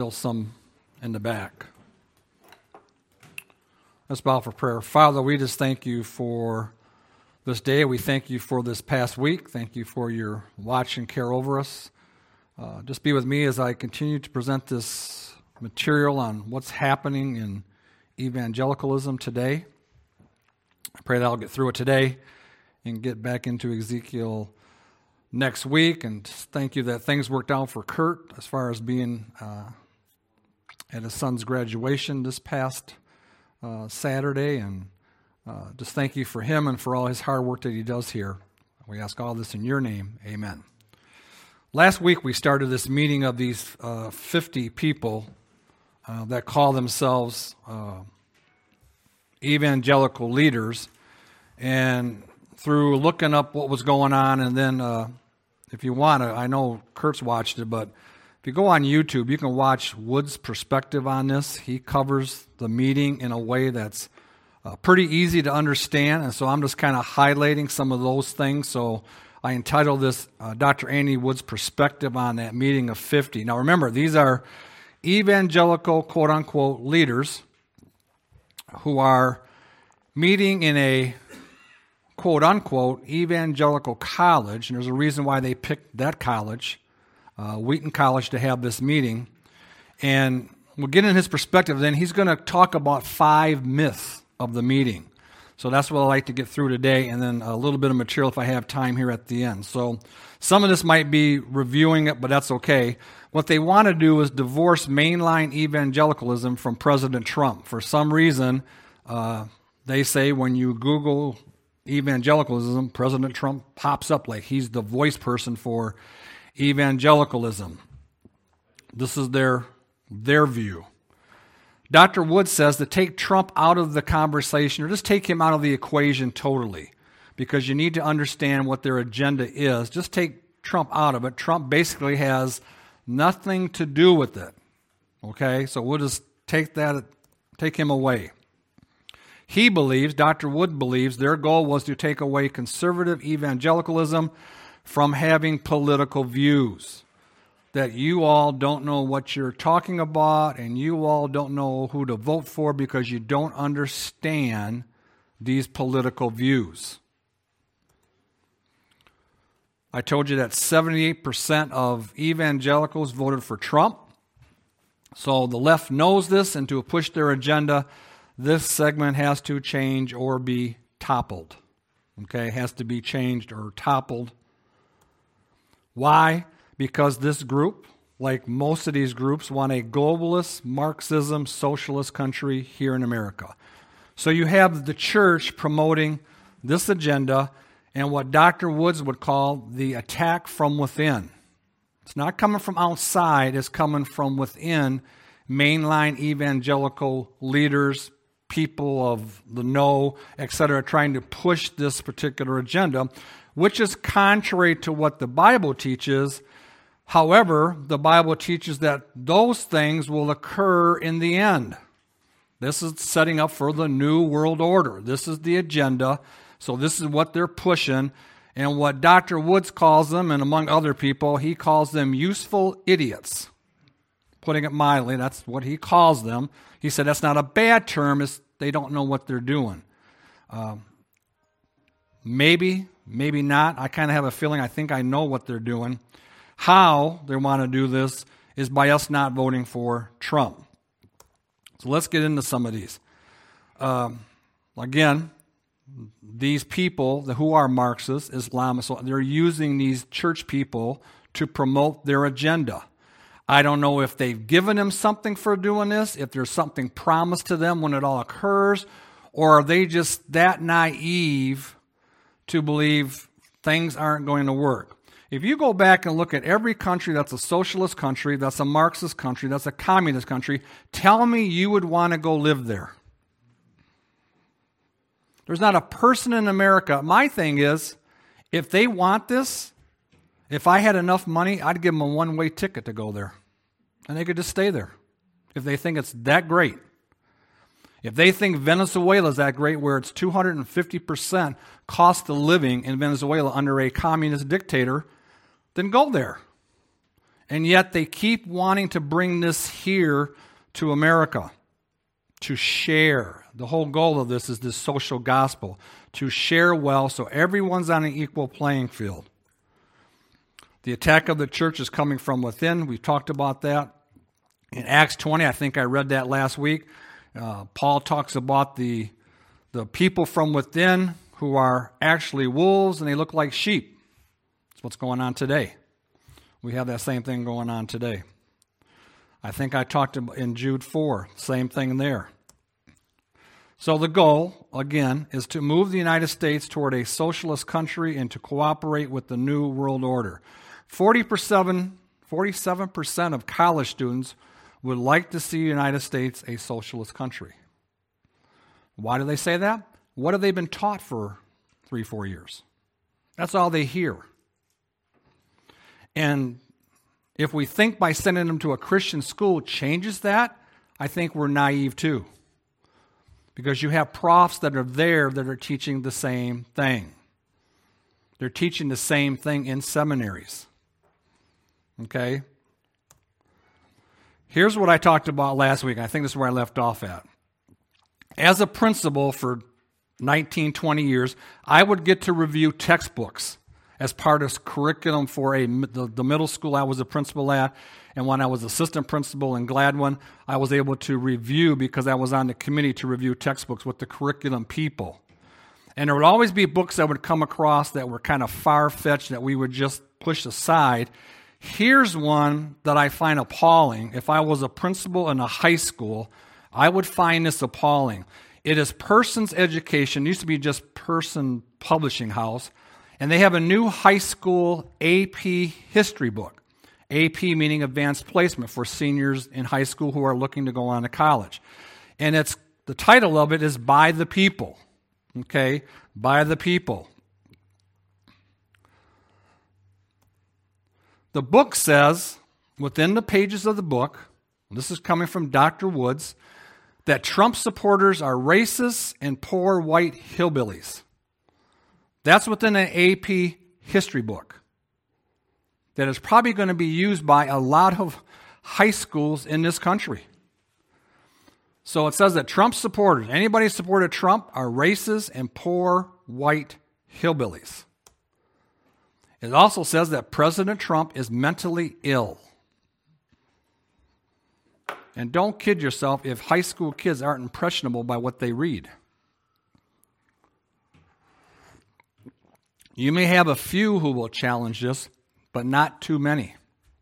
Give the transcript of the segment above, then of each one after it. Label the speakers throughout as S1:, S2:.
S1: still some in the back. Let's bow for prayer. Father, we just thank you for this day. We thank you for this past week. Thank you for your watch and care over us. Just be with me as I continue to present this material on what's happening in evangelicalism today. I pray that I'll get through it today and get back into Ezekiel next week. And thank you that things worked out for Kurt as far as being at his son's graduation this past Saturday. And just thank you for him and for all his hard work that he does here. We ask all this in your name. Amen. Last week we started this meeting of these 50 people that call themselves evangelical leaders. And through looking up what was going on, and then if you want to, I know Kurt's watched it, but if you go on YouTube, you can watch Wood's perspective on this. He covers the meeting in a way that's pretty easy to understand, and so I'm just kind of highlighting some of those things. So I entitled this Dr. Andy Wood's perspective on that meeting of 50. Now remember, these are evangelical, quote-unquote, leaders who are meeting in a quote-unquote evangelical college, and there's a reason why they picked that college, Wheaton College, to have this meeting. And we'll get in his perspective, then he's going to talk about 5 myths of the meeting. So that's what I'd like to get through today, and then a little bit of material if I have time here at the end. So some of this might be reviewing it, but that's okay. What they want to do is divorce mainline evangelicalism from President Trump. For some reason, they say when you Google evangelicalism, President Trump pops up like he's the voice person for evangelicalism. This is their view. Dr. Wood says to take Trump out of the conversation, or just take him out of the equation totally, because you need to understand what their agenda is. Just take Trump out of it. Trump basically has nothing to do with it. Okay, so we'll just take him away. He believes, Dr. Wood believes, their goal was to take away conservative evangelicalism from having political views. That you all don't know what you're talking about, and you all don't know who to vote for because you don't understand these political views. I told you that 78% of evangelicals voted for Trump. So the left knows this, and to push their agenda, this segment has to change or be toppled. Okay, it has to be changed or toppled. Why? Because this group, like most of these groups, want a globalist, Marxism, socialist country here in America. So you have the church promoting this agenda and what Dr. Woods would call the attack from within. It's not coming from outside, it's coming from within mainline evangelical leaders, people of the know, etc., trying to push this particular agenda, which is contrary to what the Bible teaches. However, the Bible teaches that those things will occur in the end. This is setting up for the new world order. This is the agenda. So this is what they're pushing. And what Dr. Woods calls them, and among other people, he calls them useful idiots. Putting it mildly, that's what he calls them. He said that's not a bad term. It's they don't know what they're doing. Maybe not. I kind of have a feeling I think I know what they're doing. How they want to do this is by us not voting for Trump. So let's get into some of these. Again, these people who are Marxists, Islamists, so they're using these church people to promote their agenda. I don't know if they've given them something for doing this, if there's something promised to them when it all occurs, or are they just that naive to believe things aren't going to work. If you go back and look at every country that's a socialist country, that's a Marxist country, that's a communist country, tell me you would want to go live there. There's not a person in America. My thing is, if they want this, if I had enough money, I'd give them a one-way ticket to go there. And they could just stay there if they think it's that great. If they think Venezuela is that great, where it's 250% cost of living in Venezuela under a communist dictator, then go there. And yet they keep wanting to bring this here to America, to share. The whole goal of this is this social gospel, to share wealth so everyone's on an equal playing field. The attack of the church is coming from within. We've talked about that. In Acts 20, I think I read that last week, Paul talks about the people from within who are actually wolves and they look like sheep. That's what's going on today. We have that same thing going on today. I think I talked in Jude 4, same thing there. So the goal, again, is to move the United States toward a socialist country and to cooperate with the New World Order. 47% of college students would like to see the United States a socialist country. Why do they say that? What have they been taught for 3-4 years? That's all they hear. And if we think by sending them to a Christian school changes that, I think we're naive too. Because you have profs that are there that are teaching the same thing. They're teaching the same thing in seminaries. Okay? Here's what I talked about last week. I think this is where I left off at. As a principal for 19, 20 years, I would get to review textbooks as part of curriculum for the middle school I was a principal at. And when I was assistant principal in Gladwin, I was able to review, because I was on the committee to review textbooks with the curriculum people. And there would always be books that would come across that were kind of far-fetched that we would just push aside. Here's one that I find appalling. If I was a principal in a high school, I would find this appalling. It is Person's Education. It used to be just Person Publishing House. And they have a new high school AP history book. AP meaning advanced placement for seniors in high school who are looking to go on to college. And the title of it is By the People. Okay? By the People. The book says, within the pages of the book, this is coming from Dr. Woods, that Trump supporters are racists and poor white hillbillies. That's within an AP history book that is probably going to be used by a lot of high schools in this country. So it says that Trump supporters, anybody who supported Trump, are racists and poor white hillbillies. It also says that President Trump is mentally ill. And don't kid yourself if high school kids aren't impressionable by what they read. You may have a few who will challenge this, but not too many.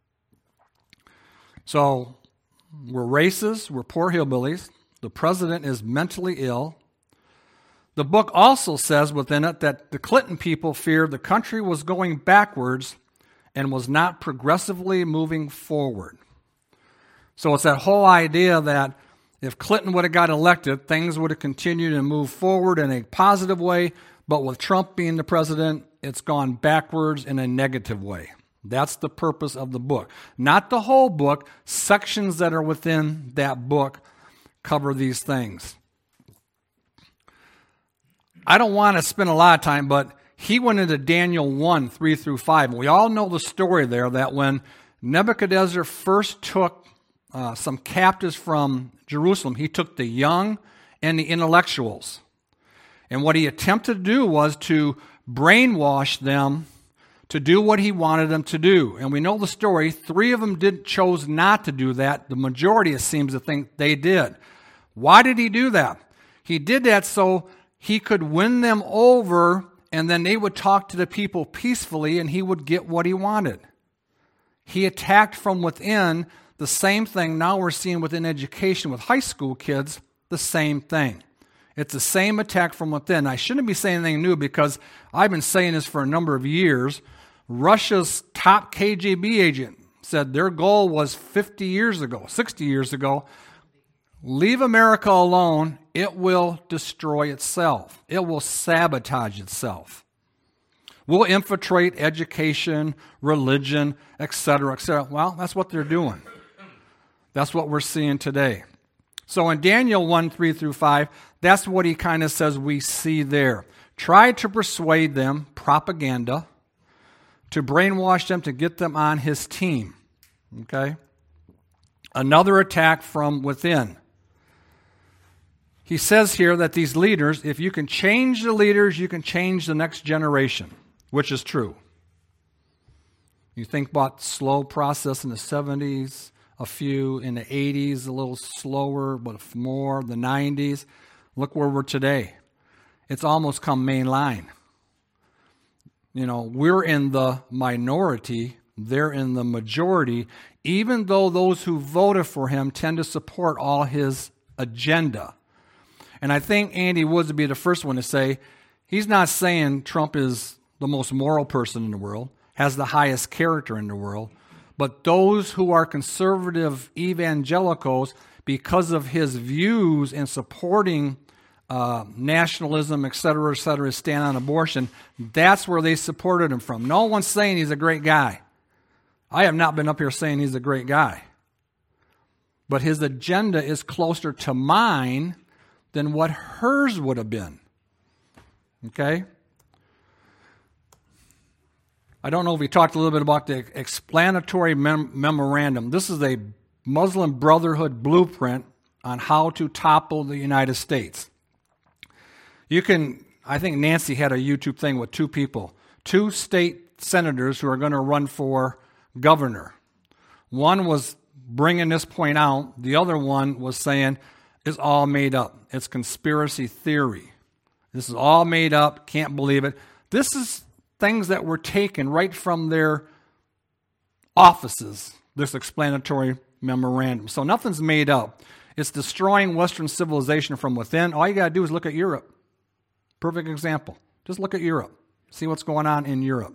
S1: So, we're racist, we're poor hillbillies. The president is mentally ill. The book also says within it that the Clinton people feared the country was going backwards and was not progressively moving forward. So it's that whole idea that if Clinton would have got elected, things would have continued to move forward in a positive way, but with Trump being the president, it's gone backwards in a negative way. That's the purpose of the book. Not the whole book. Sections that are within that book cover these things. I don't want to spend a lot of time, but he went into Daniel 1, 3 through 5. And we all know the story there that when Nebuchadnezzar first took some captives from Jerusalem, he took the young and the intellectuals. And what he attempted to do was to brainwash them to do what he wanted them to do. And we know the story. 3 of them chose not to do that. The majority, it seems to think, they did. Why did he do that? He did that so he could win them over, and then they would talk to the people peacefully, and he would get what he wanted. He attacked from within. The same thing now we're seeing within education with high school kids, the same thing. It's the same attack from within. I shouldn't be saying anything new because I've been saying this for a number of years. Russia's top KGB agent said their goal was 50 years ago, 60 years ago, leave America alone, it will destroy itself. It will sabotage itself. We'll infiltrate education, religion, etc., etc. Well, that's what they're doing. That's what we're seeing today. So in Daniel 1, 3 through 5, that's what he kind of says we see there. Try to persuade them, propaganda, to brainwash them, to get them on his team. Okay? Another attack from within. He says here that these leaders, if you can change the leaders, you can change the next generation, which is true. You think about slow process in the 70s, a few in the 80s, a little slower, but more, the 90s. Look where we're today. It's almost come mainline. You know, we're in the minority, they're in the majority, even though those who voted for him tend to support all his agenda. And I think Andy Woods would be the first one to say, he's not saying Trump is the most moral person in the world, has the highest character in the world, but those who are conservative evangelicals, because of his views in supporting nationalism, et cetera, stand on abortion, that's where they supported him from. No one's saying he's a great guy. I have not been up here saying he's a great guy. But his agenda is closer to mine than what hers would have been. Okay? I don't know if we talked a little bit about the explanatory memorandum. This is a Muslim Brotherhood blueprint on how to topple the United States. You can, I think Nancy had a YouTube thing with two people, two state senators who are going to run for governor. One was bringing this point out. The other one was saying, it's all made up. It's conspiracy theory. This is all made up. Can't believe it. This is things that were taken right from their offices, this explanatory memorandum. So nothing's made up. It's destroying Western civilization from within. All you got to do is look at Europe. Perfect example. Just look at Europe. See what's going on in Europe.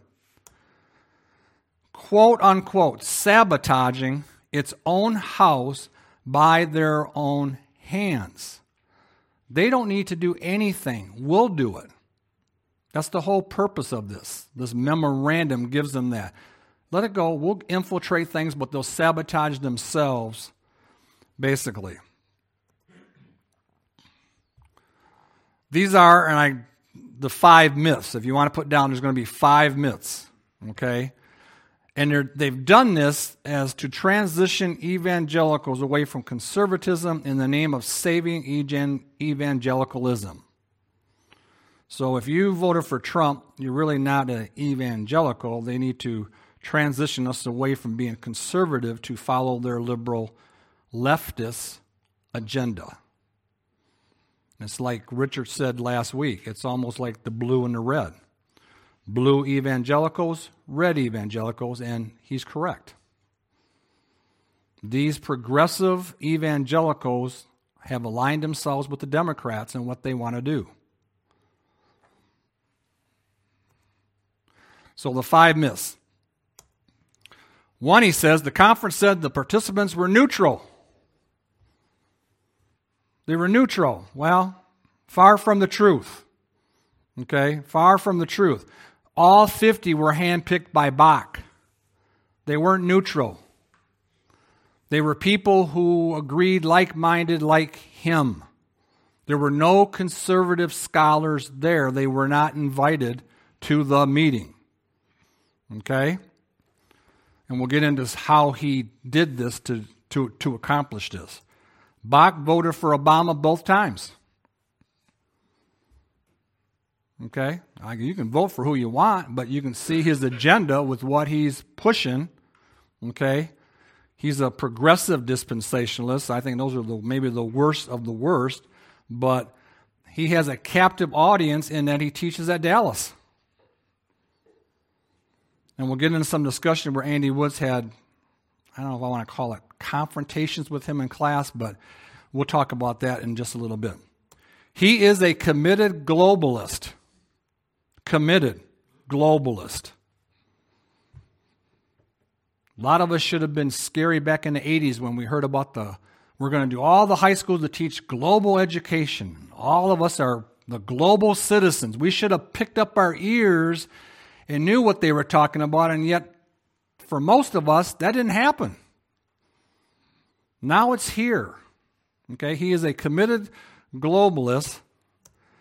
S1: Quote unquote, sabotaging its own house by their own hands. They don't need to do anything. We'll do it. That's the whole purpose of this. This memorandum gives them that. Let it go. We'll infiltrate things, but they'll sabotage themselves, basically. These are the 5 myths. If you want to put down, there's going to be 5 myths. Okay? And they've done this as to transition evangelicals away from conservatism in the name of saving evangelicalism. So if you voted for Trump, you're really not an evangelical. They need to transition us away from being conservative to follow their liberal leftist agenda. It's like Richard said last week. It's almost like the blue and the red. Blue evangelicals, red evangelicals, and he's correct. These progressive evangelicals have aligned themselves with the Democrats in what they want to do. So the 5 myths. 1, he says, the conference said the participants were neutral. They were neutral. Well, far from the truth. Okay, far from the truth. All 50 were handpicked by Bach. They weren't neutral. They were people who agreed like-minded like him. There were no conservative scholars there. They were not invited to the meeting. Okay? And we'll get into how he did this to accomplish this. Bach voted for Obama both times. Okay? You can vote for who you want, but you can see his agenda with what he's pushing. Okay? He's a progressive dispensationalist. I think those are maybe the worst of the worst, but he has a captive audience in that he teaches at Dallas. And we'll get into some discussion where Andy Woods had, I don't know if I want to call it confrontations with him in class, but we'll talk about that in just a little bit. He is a committed globalist. Committed globalist. A lot of us should have been scary back in the 80s when we heard about we're going to do all the high schools to teach global education. All of us are the global citizens. We should have picked up our ears and knew what they were talking about, and yet for most of us, that didn't happen. Now it's here. Okay, he is a committed globalist.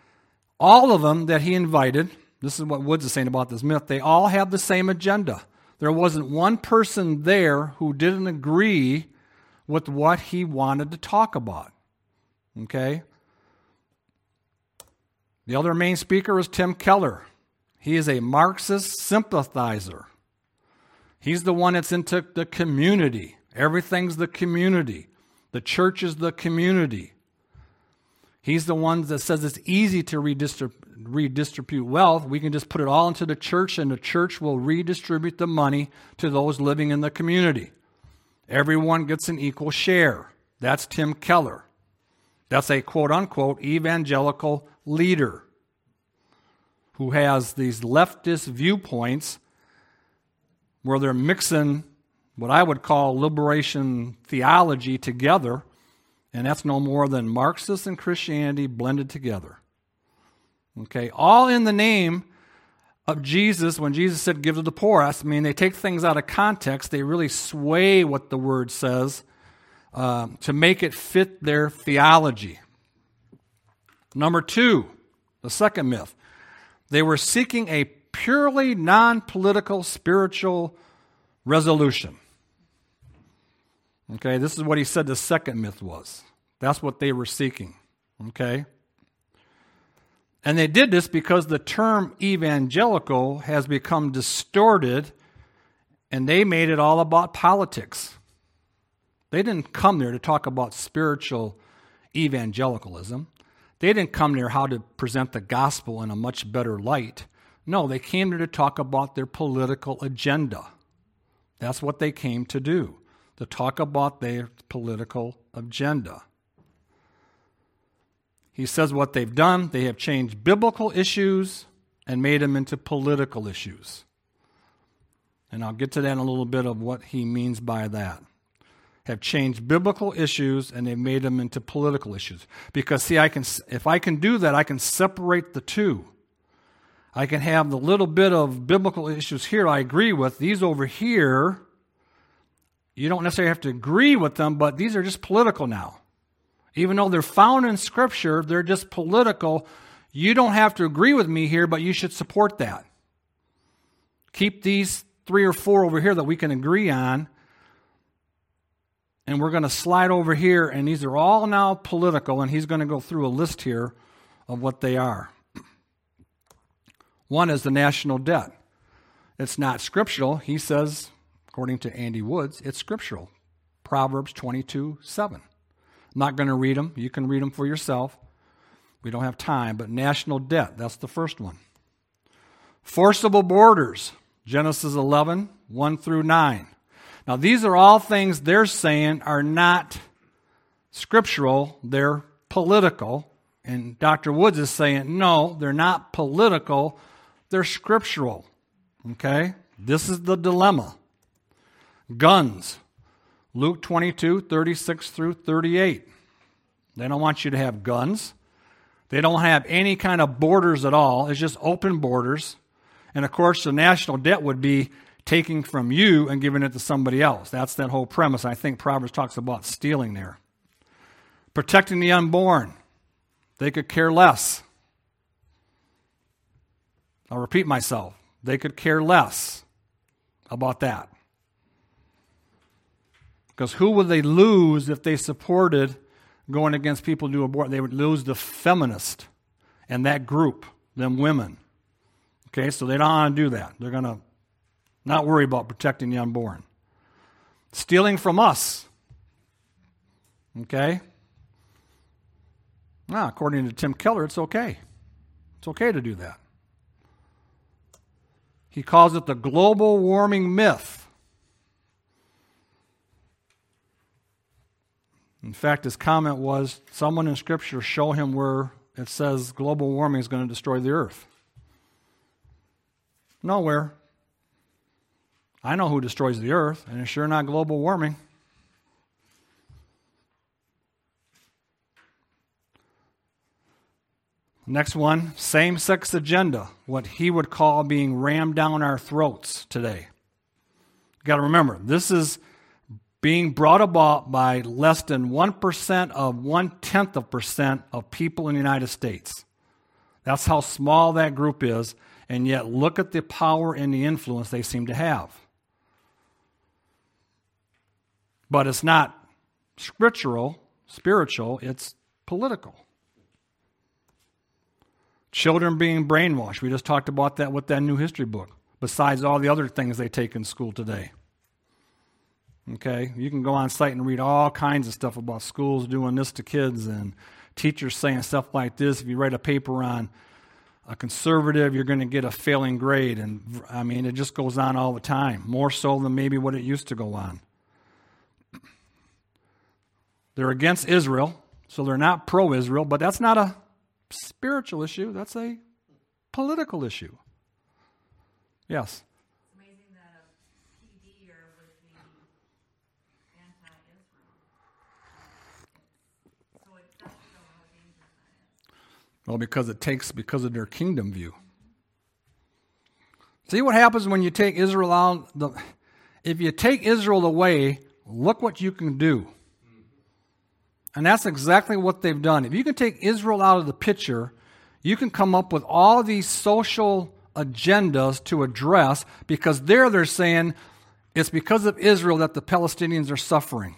S1: All of them that he invited, this is what Woods is saying about this myth, they all have the same agenda. There wasn't one person there who didn't agree with what he wanted to talk about. Okay? The other main speaker is Tim Keller. He is a Marxist sympathizer. He's the one that's into the community. Everything's the community. The church is the community. He's the one that says it's easy to redistribute wealth. We can just put it all into the church, and the church will redistribute the money to those living in the community. Everyone gets an equal share. That's Tim Keller. That's a quote-unquote evangelical leader who has these leftist viewpoints where they're mixing what I would call liberation theology together, and that's no more than Marxist and Christianity blended together. Okay, all in the name of Jesus. When Jesus said, give to the poor, I mean, they take things out of context. They really sway what the word says to make it fit their theology. Number two, the second myth. They were seeking a purely non-political spiritual resolution. Okay, this is what he said the second myth was. That's what they were seeking. Okay? And they did this because the term evangelical has become distorted, and they made it all about politics. They didn't come there to talk about spiritual evangelicalism. They didn't come there how to present the gospel in a much better light. No, they came there to talk about their political agenda. That's what they came to do, to talk about their political agenda. He says what they've done, they have changed biblical issues and made them into political issues. And I'll get to that in a little bit of what he means by that. Have changed biblical issues and they've made them into political issues. Because see, if I can do that, I can separate the two. I can have the little bit of biblical issues here I agree with. These over here, you don't necessarily have to agree with them, but these are just political now. Even though they're found in Scripture, they're just political. You don't have to agree with me here, but you should support that. Keep these 3 or 4 over here that we can agree on, and we're going to slide over here, and these are all now political, and he's going to go through a list here of what they are. One is the national debt. It's not scriptural. He says, according to Andy Woods, it's scriptural. Proverbs 22:7. I'm not going to read them. You can read them for yourself. We don't have time, but national debt, that's the first one. Forcible borders, Genesis 11, 1 through 9. Now, these are all things they're saying are not scriptural, they're political. And Dr. Woods is saying, no, they're not political, they're scriptural. Okay? This is the dilemma. Guns, Luke 22, 36 through 38. They don't want you to have guns. They don't have any kind of borders at all. It's just open borders. And of course, the national debt would be taking from you and giving it to somebody else. That's that whole premise. I think Proverbs talks about stealing there. Protecting the unborn. They could care less. I'll repeat myself. They could care less about that. Because who would they lose if they supported going against people who do abortion? They would lose the feminist and that group, them women. Okay, so they don't want to do that. They're going to not worry about protecting the unborn. Stealing from us. Okay? Now, according to Tim Keller, it's okay. It's okay to do that. He calls it the global warming myth. In fact, his comment was, someone in Scripture show him where it says global warming is going to destroy the earth. Nowhere. I know who destroys the earth, and it's sure not global warming. Next one, same-sex agenda, what he would call being rammed down our throats today. You've got to remember, this is being brought about by less than 1% of 0.1% of people in the United States. That's how small that group is, and yet look at the power and the influence they seem to have. But it's not spiritual, it's political. Children being brainwashed. We just talked about that with that new history book, besides all the other things they take in school today. Okay? You can go on site and read all kinds of stuff about schools doing this to kids and teachers saying stuff like this. If you write a paper on a conservative, you're going to get a failing grade. And I mean, it just goes on all the time, more so than maybe what it used to go on. They're against Israel, so they're not pro-Israel, but that's not a spiritual issue. That's a political issue. Yes?
S2: It's amazing that a PDer would be anti-Israel. So it does show how dangerous that is.
S1: Well, because of their kingdom view. See what happens when you take Israel out? If you take Israel away, look what you can do. And that's exactly what they've done. If you can take Israel out of the picture, you can come up with all these social agendas to address, because they're saying it's because of Israel that the Palestinians are suffering.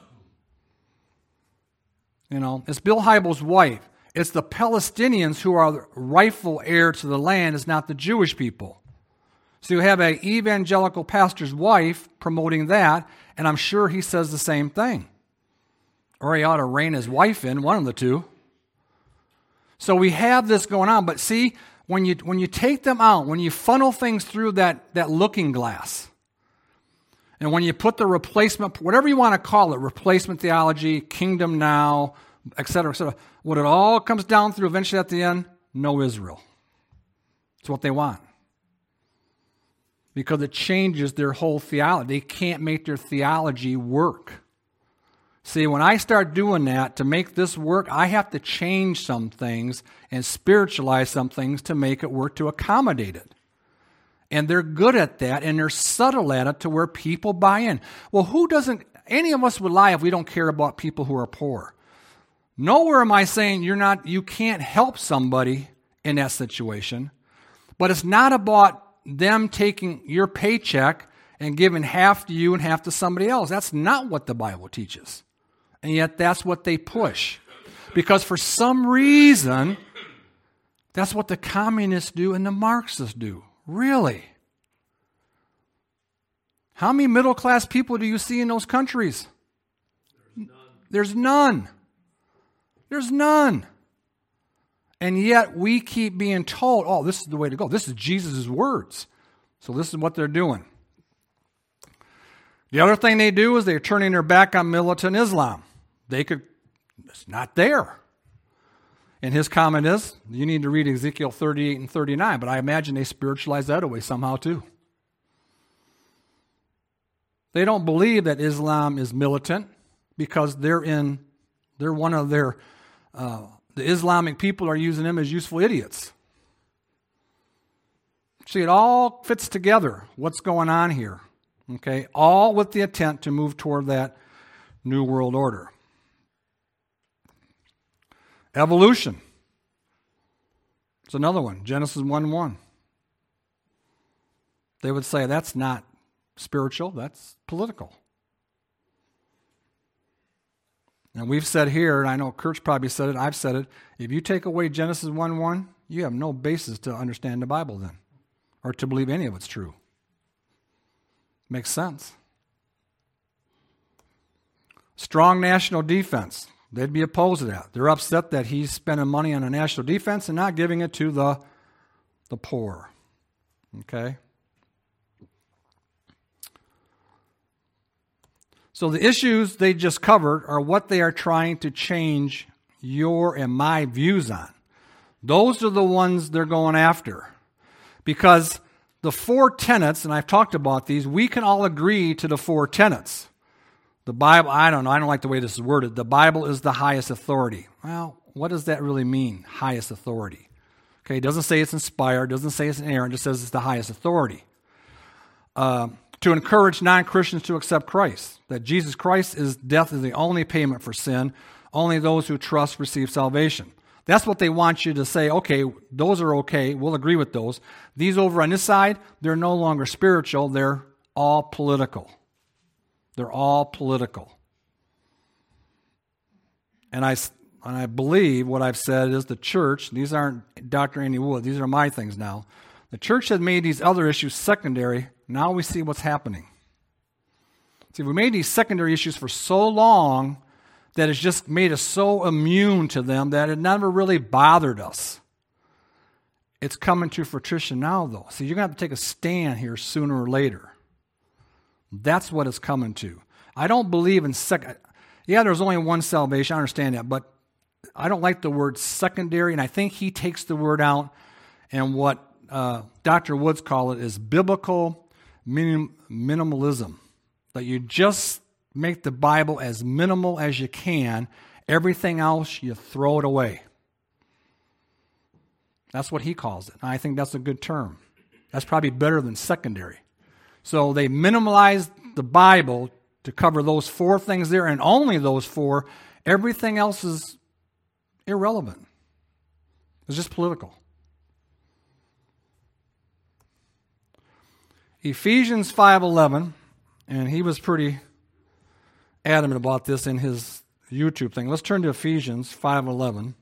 S1: You know, it's Bill Hybels' wife. It's the Palestinians who are the rightful heir to the land, it's not the Jewish people. So you have an evangelical pastor's wife promoting that, and I'm sure he says the same thing. Or he ought to rein his wife in, one of the two. So we have this going on. But see, when you take them out, when you funnel things through that looking glass, and when you put the replacement, whatever you want to call it, replacement theology, kingdom now, etc., what it all comes down through eventually at the end, no Israel. It's what they want. Because it changes their whole theology. They can't make their theology work. See, when I start doing that, to make this work, I have to change some things and spiritualize some things to make it work, to accommodate it. And they're good at that, and they're subtle at it to where people buy in. Well, any of us would lie if we don't care about people who are poor. Nowhere am I saying you can't help somebody in that situation, but it's not about them taking your paycheck and giving half to you and half to somebody else. That's not what the Bible teaches. And yet that's what they push. Because for some reason, that's what the communists do and the Marxists do. Really? How many middle-class people do you see in those countries? There's none. There's none. And yet we keep being told, oh, this is the way to go. This is Jesus' words. So this is what they're doing. The other thing they do is they're turning their back on militant Islam. It's not there. And his comment is, you need to read Ezekiel 38 and 39, but I imagine they spiritualize that away somehow too. They don't believe that Islam is militant because they're one of their, the Islamic people are using them as useful idiots. See, it all fits together, what's going on here. Okay, all with the intent to move toward that new world order. Evolution. It's another one, Genesis 1:1. They would say that's not spiritual, that's political. And we've said here, and I know Kurt's probably said it, I've said it, if you take away Genesis 1:1, you have no basis to understand the Bible then, or to believe any of it's true. Makes sense. Strong national defense. They'd be opposed to that. They're upset that he's spending money on a national defense and not giving it to the poor. Okay? So the issues they just covered are what they are trying to change your and my views on. Those are the ones they're going after. Because the 4 tenets, and I've talked about these, we can all agree to the 4 tenets. The Bible, I don't like the way this is worded. The Bible is the highest authority. Well, what does that really mean, highest authority? Okay, it doesn't say it's inspired, doesn't say it's inerrant, it just says it's the highest authority. To encourage non-Christians to accept Christ, that Jesus Christ's death is the only payment for sin. Only those who trust receive salvation. That's what they want you to say, okay, those are okay, we'll agree with those. These over on this side, they're no longer spiritual, they're all political. They're all political. And I believe what I've said is the church, these aren't Dr. Andy Wood, these are my things now. The church had made these other issues secondary. Now we see what's happening. See, we made these secondary issues for so long that it's just made us so immune to them that it never really bothered us. It's coming to fruition now, though. See, you're going to have to take a stand here sooner or later. That's what it's coming to. I don't believe in Yeah, there's only one salvation. I understand that. But I don't like the word secondary, and I think he takes the word out, and what Dr. Woods call it is biblical minimalism. That you just make the Bible as minimal as you can. Everything else, you throw it away. That's what he calls it. I think that's a good term. That's probably better than secondary. So they minimalized the Bible to cover those 4 things there, and only those 4. Everything else is irrelevant. It's just political. Ephesians 5:11, and he was pretty adamant about this in his YouTube thing. Let's turn to Ephesians 5:11.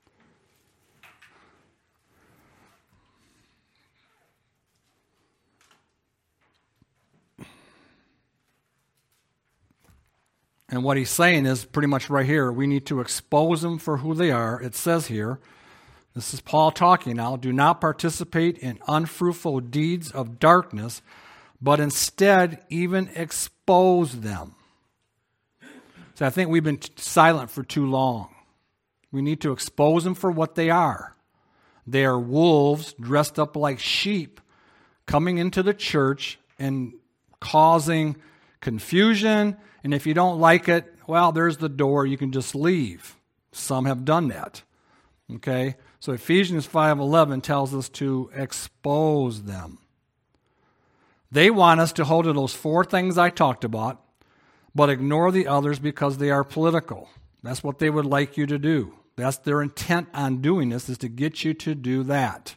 S1: And what he's saying is pretty much right here, we need to expose them for who they are. It says here, this is Paul talking now, do not participate in unfruitful deeds of darkness, but instead even expose them. So I think we've been silent for too long. We need to expose them for what they are. They are wolves dressed up like sheep coming into the church and causing confusion. And if you don't like it, well, there's the door. You can just leave. Some have done that. Okay? So Ephesians 5:11 tells us to expose them. They want us to hold to those 4 things I talked about, but ignore the others because they are political. That's what they would like you to do. That's their intent on doing this, is to get you to do that.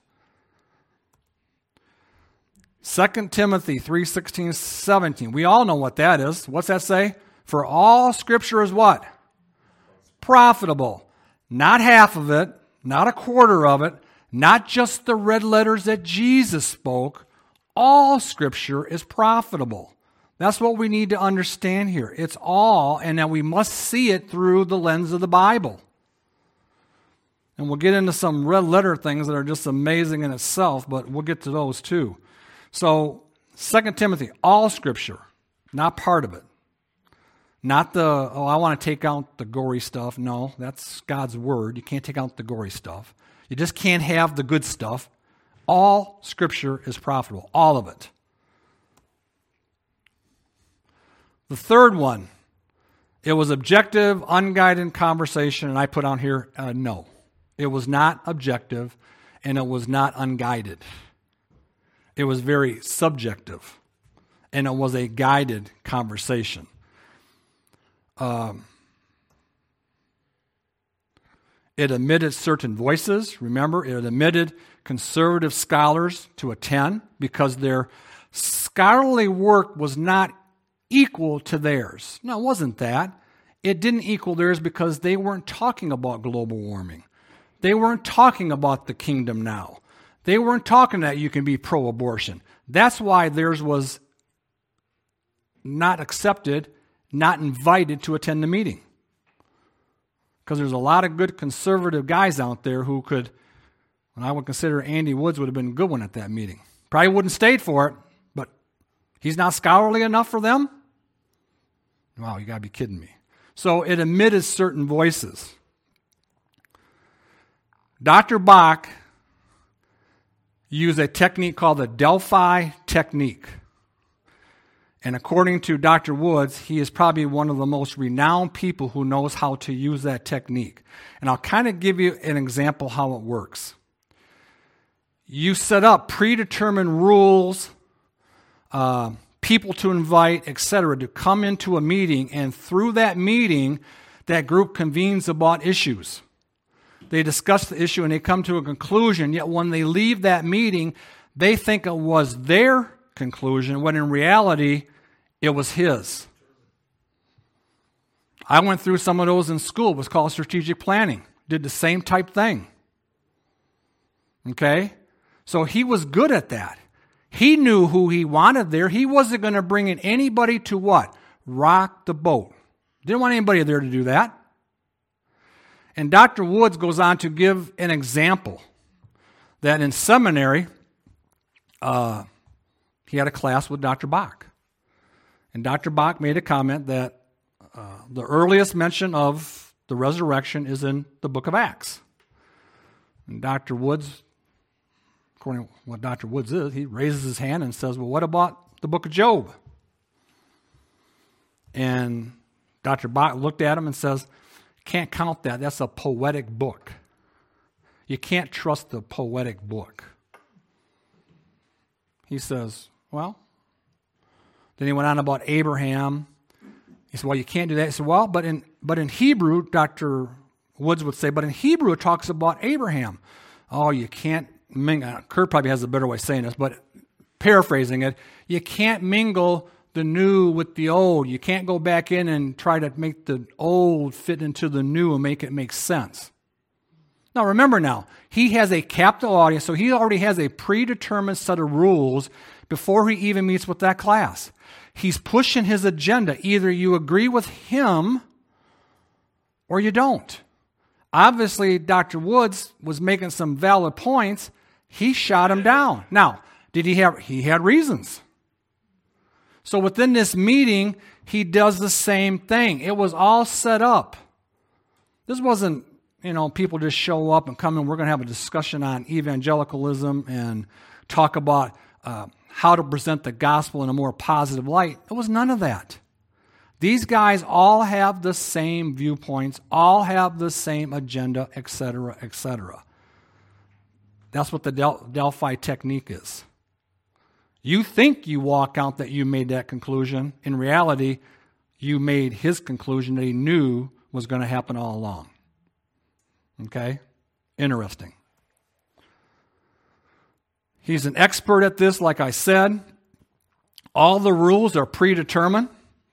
S1: 2 Timothy 3:16, 17. We all know what that is. What's that say? For all Scripture is what? Profitable. Not half of it, not a quarter of it, not just the red letters that Jesus spoke. All Scripture is profitable. That's what we need to understand here. It's all, and that we must see it through the lens of the Bible. And we'll get into some red letter things that are just amazing in itself, but we'll get to those too. So, 2 Timothy, all Scripture, not part of it. Not I want to take out the gory stuff. No, that's God's Word. You can't take out the gory stuff. You just can't have the good stuff. All Scripture is profitable, all of it. The third one, it was objective, unguided conversation, and I put on here, no. It was not objective, and it was not unguided. It was very subjective, and it was a guided conversation. It omitted certain voices. Remember, it omitted conservative scholars to attend because their scholarly work was not equal to theirs. No, it wasn't that. It didn't equal theirs because they weren't talking about global warming. They weren't talking about the kingdom now. They weren't talking that you can be pro-abortion. That's why theirs was not accepted, not invited to attend the meeting. Because there's a lot of good conservative guys out there who could, and I would consider Andy Woods would have been a good one at that meeting. Probably wouldn't have stayed for it, but he's not scholarly enough for them? Wow, you got to be kidding me. So it omitted certain voices. Dr. Bach used a technique called the Delphi technique. And according to Dr. Woods, he is probably one of the most renowned people who knows how to use that technique. And I'll kind of give you an example how it works. You set up predetermined rules, people to invite, etc., to come into a meeting, and through that meeting, that group convenes about issues. They discuss the issue and they come to a conclusion, yet when they leave that meeting, they think it was their conclusion, when in reality, it was his. I went through some of those in school. It was called strategic planning. Did the same type thing. Okay? So he was good at that. He knew who he wanted there. He wasn't going to bring in anybody to what? Rock the boat. Didn't want anybody there to do that. And Dr. Woods goes on to give an example that in seminary, he had a class with Dr. Bach. And Dr. Bach made a comment that the earliest mention of the resurrection is in the book of Acts. And Dr. Woods, according to what Dr. Woods is, he raises his hand and says, well, what about the book of Job? And Dr. Bach looked at him and says, can't count that. That's a poetic book. You can't trust the poetic book. He says, well, then he went on about Abraham. He said, well, you can't do that. He said, well, but in Hebrew, Dr. Woods would say, but in Hebrew it talks about Abraham. Oh, you can't mingle. Kurt probably has a better way of saying this, but paraphrasing it, you can't mingle the new with the old. You can't go back in and try to make the old fit into the new and make it make sense. Now remember now, he has a captive audience, so he already has a predetermined set of rules before he even meets with that class. He's pushing his agenda. Either you agree with him or you don't. Obviously, Dr. Woods was making some valid points. He shot him down. Now, he had reasons. So within this meeting, he does the same thing. It was all set up. This wasn't, people just show up and come in. We're going to have a discussion on evangelicalism and talk about how to present the gospel in a more positive light. It was none of that. These guys all have the same viewpoints, all have the same agenda, etc., etc. That's what the Delphi technique is. You think you walk out that you made that conclusion. In reality, you made his conclusion that he knew was going to happen all along. Okay? Interesting. He's an expert at this, like I said. All the rules are predetermined,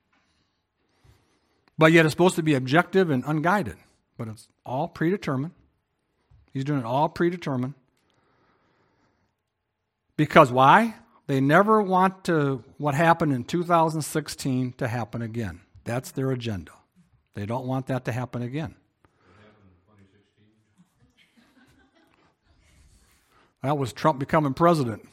S1: but yet it's supposed to be objective and unguided. But it's all predetermined. He's doing it all predetermined. Because why? They never want what happened in 2016 to happen again. That's their agenda. They don't want that to happen again. That was Trump becoming president.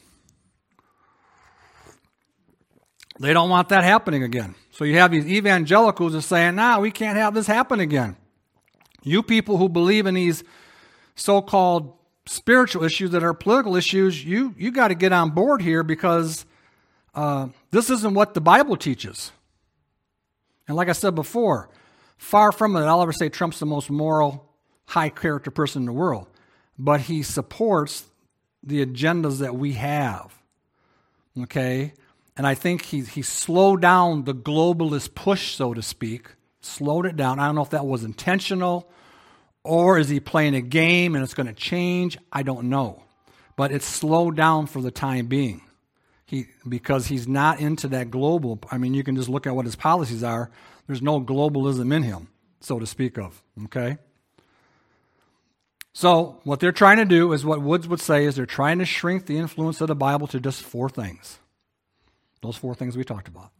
S1: They don't want that happening again. So you have these evangelicals that are saying, we can't have this happen again. You people who believe in these so-called spiritual issues that are political issues, you got to get on board here because this isn't what the Bible teaches. And like I said before, far from it, I'll ever say Trump's the most moral, high-character person in the world. But he supports the agendas that we have. Okay? And I think he slowed down the globalist push, so to speak. Slowed it down. I don't know if that was intentional or is he playing a game and it's going to change? I don't know. But it's slowed down for the time being. Because he's not into that global. I mean, you can just look at what his policies are. There's no globalism in him, so to speak of. Okay? So what they're trying to do is what Woods would say is they're trying to shrink the influence of the Bible to just 4 things. Those 4 things we talked about.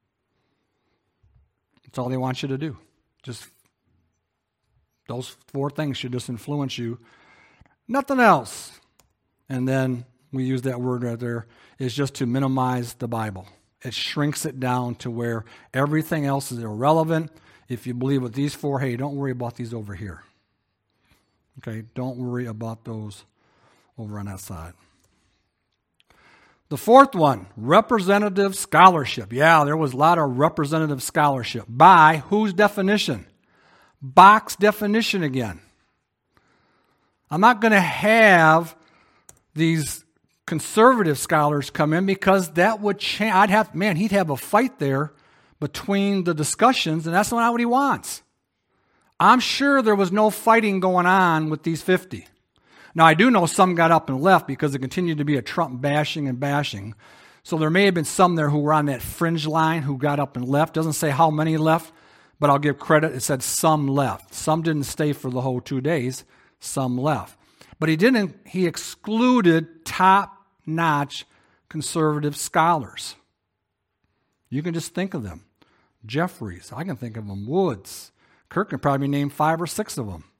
S1: That's all they want you to do. Just those 4 things should just influence you. Nothing else. And then we use that word right there, is just to minimize the Bible. It shrinks it down to where everything else is irrelevant. If you believe with these 4, hey, don't worry about these over here. Okay, don't worry about those over on that side. The 4th one, representative scholarship. Yeah, there was a lot of representative scholarship. By whose definition? Bach's definition again. I'm not going to have these conservative scholars come in because that would change. He'd have a fight there between the discussions, and that's not what he wants. I'm sure there was no fighting going on with these 50. Now, I do know some got up and left because there continued to be a Trump bashing. So there may have been some there who were on that fringe line who got up and left. Doesn't say how many left, but I'll give credit. It said some left. Some didn't stay for the whole 2 days. Some left. But he excluded top-notch conservative scholars. You can just think of them. Jeffries, I can think of them. Woods. Kirk can probably name 5 or 6 of them.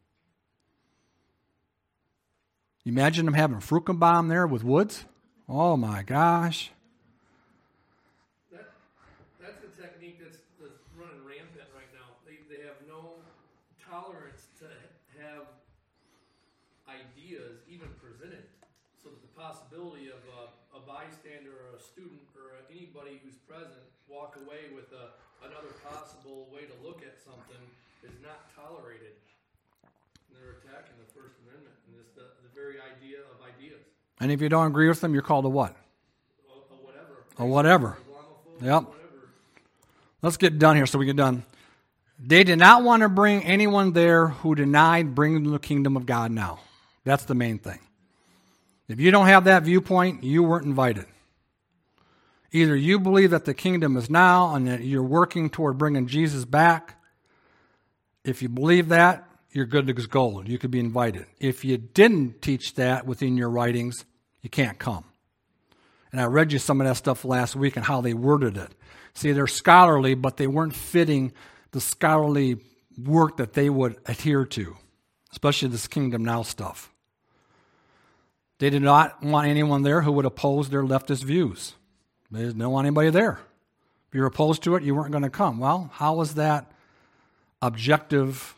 S1: Imagine them having Frukenbaum there with Woods. Oh my gosh.
S3: That's a technique that's running rampant right now. They have no tolerance to have ideas even presented. So that the possibility of a bystander or a student or anybody who's present walk away with another possible way to look at something is not tolerated. And they're attacking the First Amendment and just the very idea of ideas.
S1: And if you don't agree with them, you're called a what?
S3: A whatever.
S1: A whatever. Yep. Let's get done here so we get done. They did not want to bring anyone there who denied bringing the kingdom of God now. That's the main thing. If you don't have that viewpoint, you weren't invited. Either you believe that the kingdom is now and that you're working toward bringing Jesus back. If you believe that, you're good as gold. You could be invited. If you didn't teach that within your writings, you can't come. And I read you some of that stuff last week and how they worded it. See, they're scholarly, but they weren't fitting the scholarly work that they would adhere to, especially this kingdom now stuff. They did not want anyone there who would oppose their leftist views. They didn't want anybody there. If you're opposed to it, you weren't going to come. Well, how is that objective,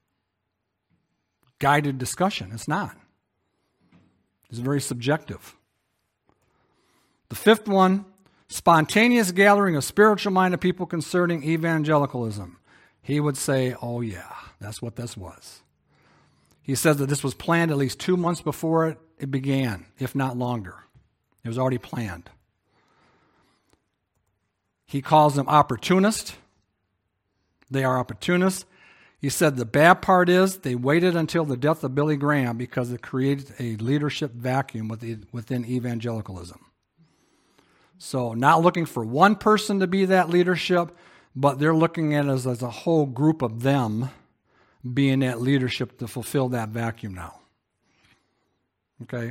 S1: guided discussion? It's not. It's very subjective. The fifth one, spontaneous gathering of spiritual-minded people concerning evangelicalism. He would say, oh yeah, that's what this was. He says that this was planned at least 2 months before it began, if not longer. It was already planned. He calls them opportunists. They are opportunists. He said the bad part is they waited until the death of Billy Graham because it created a leadership vacuum within evangelicalism. So not looking for one person to be that leadership, but they're looking at it as a whole group of them being that leadership to fulfill that vacuum now. Okay?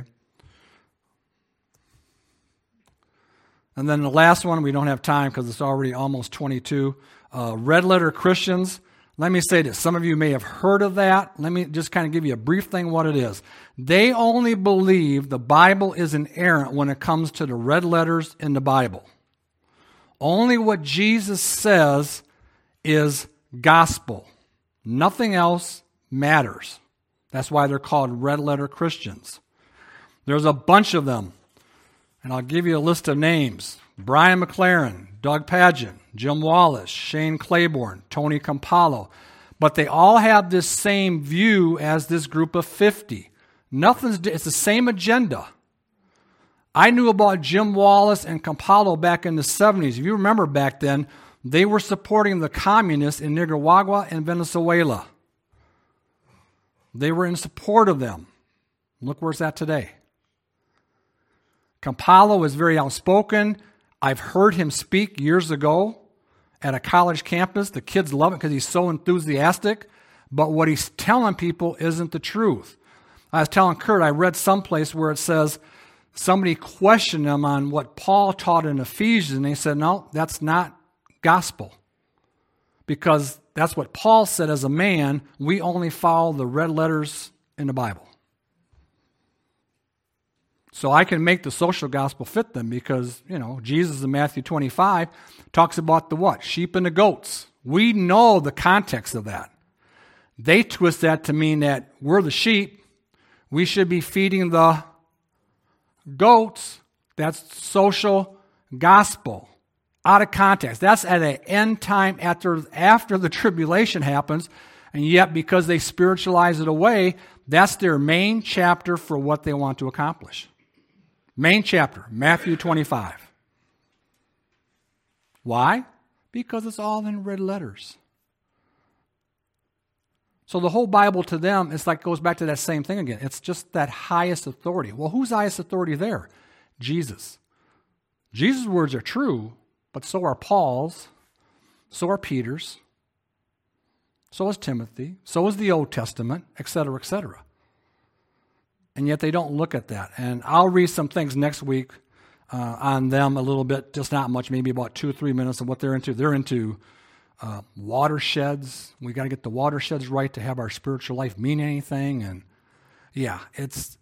S1: And then the last one, we don't have time because it's already almost 22. Red letter Christians. Let me say this. Some of you may have heard of that. Let me just kind of give you a brief thing what it is. They only believe the Bible is inerrant when it comes to the red letters in the Bible. Only what Jesus says is gospel. Nothing else matters. That's why they're called red letter Christians. There's a bunch of them. And I'll give you a list of names. Brian McLaren, Doug Pageant, Jim Wallace, Shane Claiborne, Tony Campolo. But they all have this same view as this group of 50. It's the same agenda. I knew about Jim Wallace and Campolo back in the 70s. If you remember back then, they were supporting the communists in Nicaragua and Venezuela. They were in support of them. Look where it's at today. Campolo is very outspoken. I've heard him speak years ago at a college campus. The kids love it because he's so enthusiastic. But what he's telling people isn't the truth. I was telling Kurt, I read someplace where it says somebody questioned him on what Paul taught in Ephesians. And he said, no, that's not gospel. Because that's what Paul said as a man. We only follow the red letters in the Bible. So I can make the social gospel fit them because, Jesus in Matthew 25 talks about the what? Sheep and the goats. We know the context of that. They twist that to mean that we're the sheep. We should be feeding the goats. That's social gospel. Out of context. That's at an end time after the tribulation happens. And yet, because they spiritualize it away, that's their main chapter for what they want to accomplish. Main chapter, Matthew 25. Why? Because it's all in red letters. So the whole Bible to them is goes back to that same thing again. It's just that highest authority. Well, who's highest authority there? Jesus. Jesus' words are true, but so are Paul's, so are Peter's. So is Timothy. So is the Old Testament, et cetera, et cetera. And yet they don't look at that. And I'll read some things next week on them a little bit, just not much, maybe about 2 or 3 minutes of what they're into. They're into watersheds. We got to get the watersheds right to have our spiritual life mean anything. And yeah, it's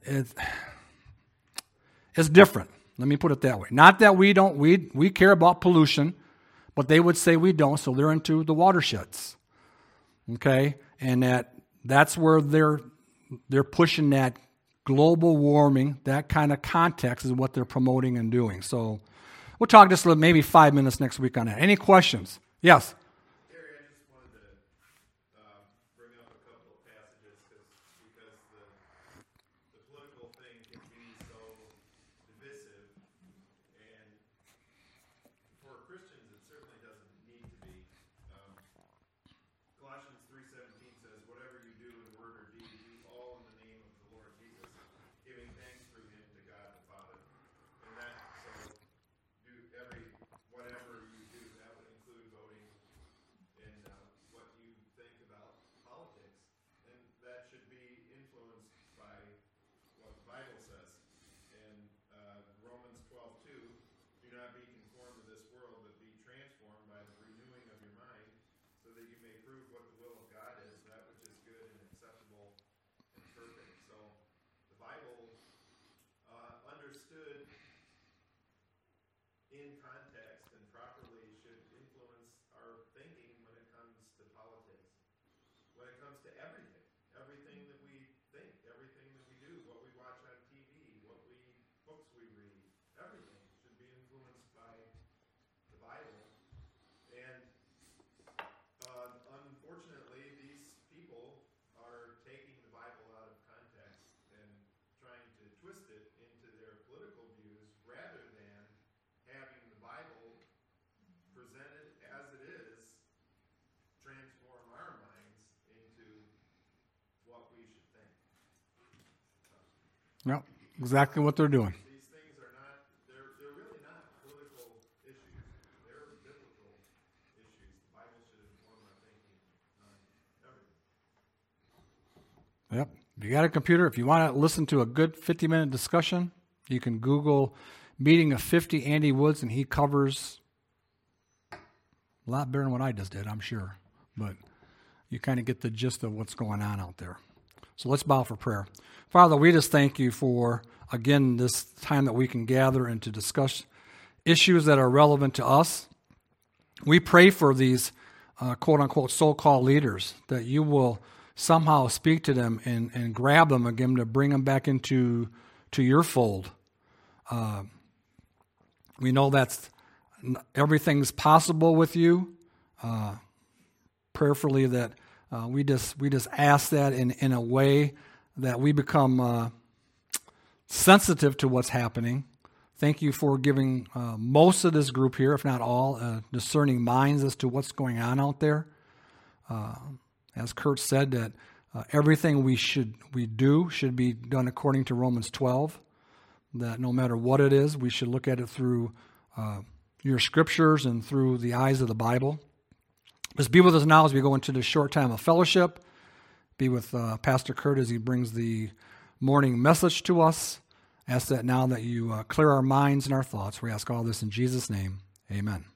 S1: different. Let me put it that way. Not that we don't, we care about pollution, but they would say we don't, so they're into the watersheds. Okay? And that's where they're pushing that global warming, that kind of context is what they're promoting and doing. So we'll talk just maybe 5 minutes next week on that. Any questions? Yes?
S4: Gary, I just wanted to bring up a couple of passages because the political thing can be so divisive, and for Christians it certainly doesn't need to be. Colossians 3:17 says, "Whatever you do in word or deed, do all in the name of the Lord Jesus, giving thanks through him to God the Father." And that, so whatever you do, that would include voting and what you think about politics. And that should be influenced by what the Bible says. And Romans 12:2, "Do not be conformed to this world, but be transformed by the renewing of your mind, so that you may prove what the will of God is, that which is good and acceptable and perfect." So the Bible, understood in context and properly, should influence our thinking when it comes to politics, when it comes to everything that we think, everything that we do, what we watch on TV, books we read, everything should be influenced by the Bible. And unfortunately, these people are taking the Bible out of context and trying to twist it into their political views rather than having the Bible presented as it is transform our minds into what we should think.
S1: Yep, exactly what they're doing.
S4: These things are not, they're really not political issues. They're biblical issues. The Bible should inform our thinking on everything.
S1: Yep. If you got a computer, if you want to listen to a good 50-minute discussion, you can Google Meeting of 50 Andy Woods, and he covers a lot better than what I just did, I'm sure. But you kind of get the gist of what's going on out there. So let's bow for prayer. Father, we just thank you for, again, this time that we can gather and to discuss issues that are relevant to us. We pray for these quote-unquote so-called leaders, that you will somehow speak to them and grab them again to bring them back into your fold. We know that's everything's possible with you. Prayerfully that we just ask that in a way that we become sensitive to what's happening. Thank you for giving most of this group here, if not all, discerning minds as to what's going on out there. As Kurt said, that everything we do should be done according to Romans 12. That no matter what it is, we should look at it through your scriptures and through the eyes of the Bible. Just be with us now as we go into this short time of fellowship. Be with Pastor Kurt as he brings the morning message to us. Ask that now that you clear our minds and our thoughts. We ask all this in Jesus' name. Amen.